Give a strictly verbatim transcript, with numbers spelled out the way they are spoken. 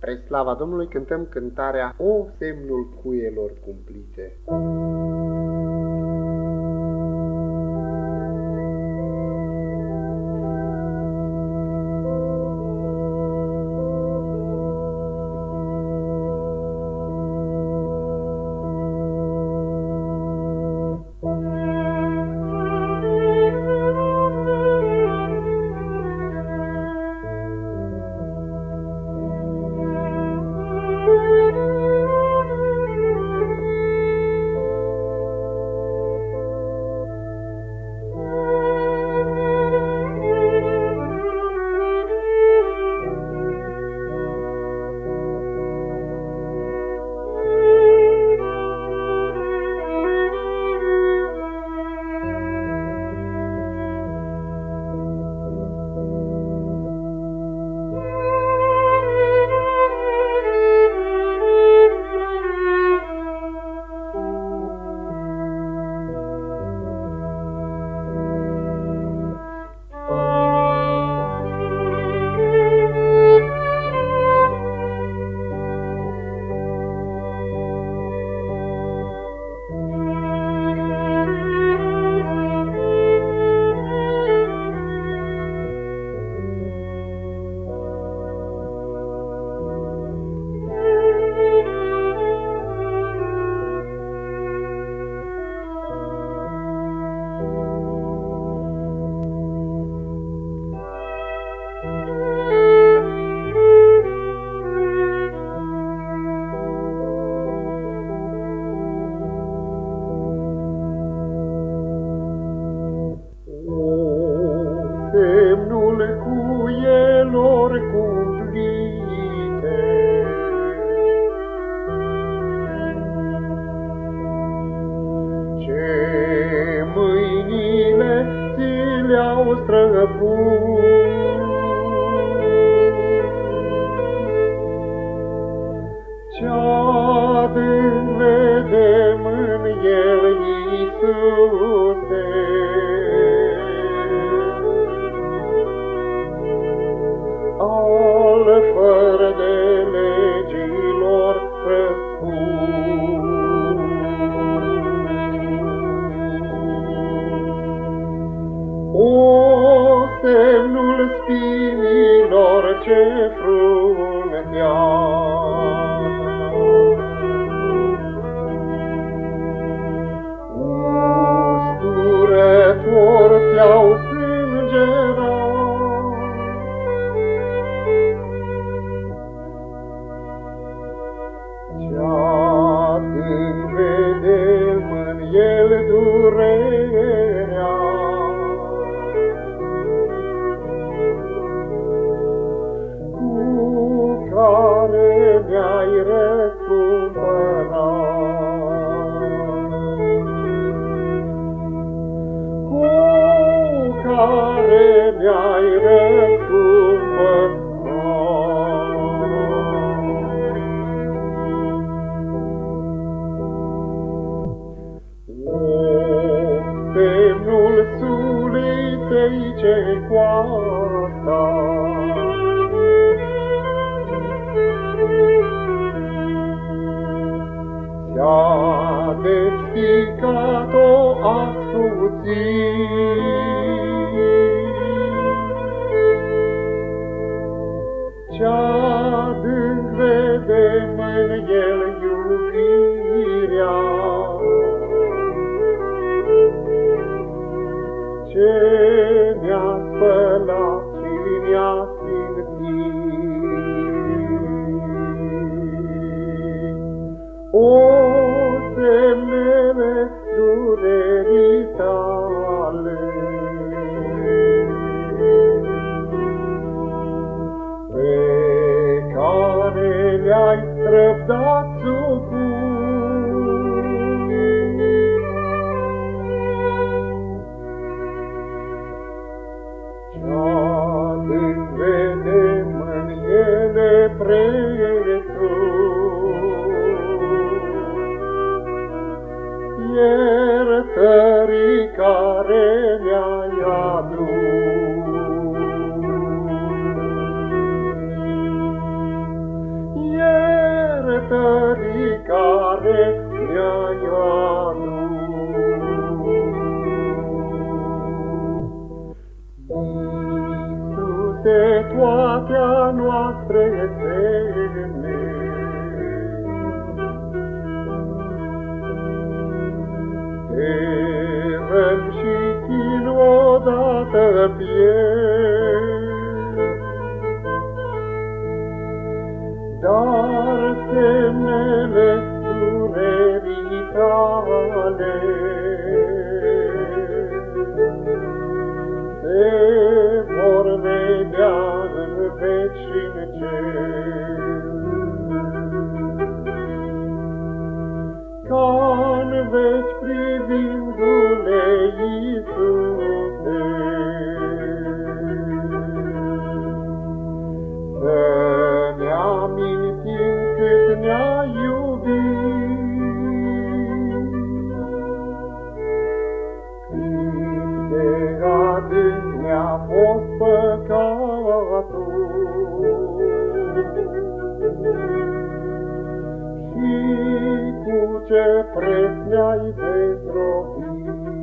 Spre slava Domnului cântăm cântarea O semnul cuielor cumplite. Semnul cuielor cumplite, ce mâinile ți le-au străpus, ce-adânc vedem în el, Iisuse, al fără de legilor răspus. O semnul spinilor ce frunteau, usturător ți-au sângerat, ce-adânc vedem în el durerea, cu care mi-ai răscumpărat, cu care mi-ai răscumpărat. Semnul suliței ce coasta, ți-a despicat-o ascuțit, ce-adânc vedem în el iubirea, ce ne-a spălat și ne-a sfințit. O semnele durerii tale, pe care le-ai răbdat supus, ce-adânc vedem în ele prețul, iertării care mi-ai adus. tării care ne-ai adus. Iisuse, toate-a noastre semne, te răni și chin odată pierd, dar semnele durerii tale se vor vedea în veci și în cer. Ca-n veci privindu-le, Iisuse, să ne amintim cât ne-ai iubit, cât de adânc ne-a fost păcatul și cu ce preț ne-ai dezrobit.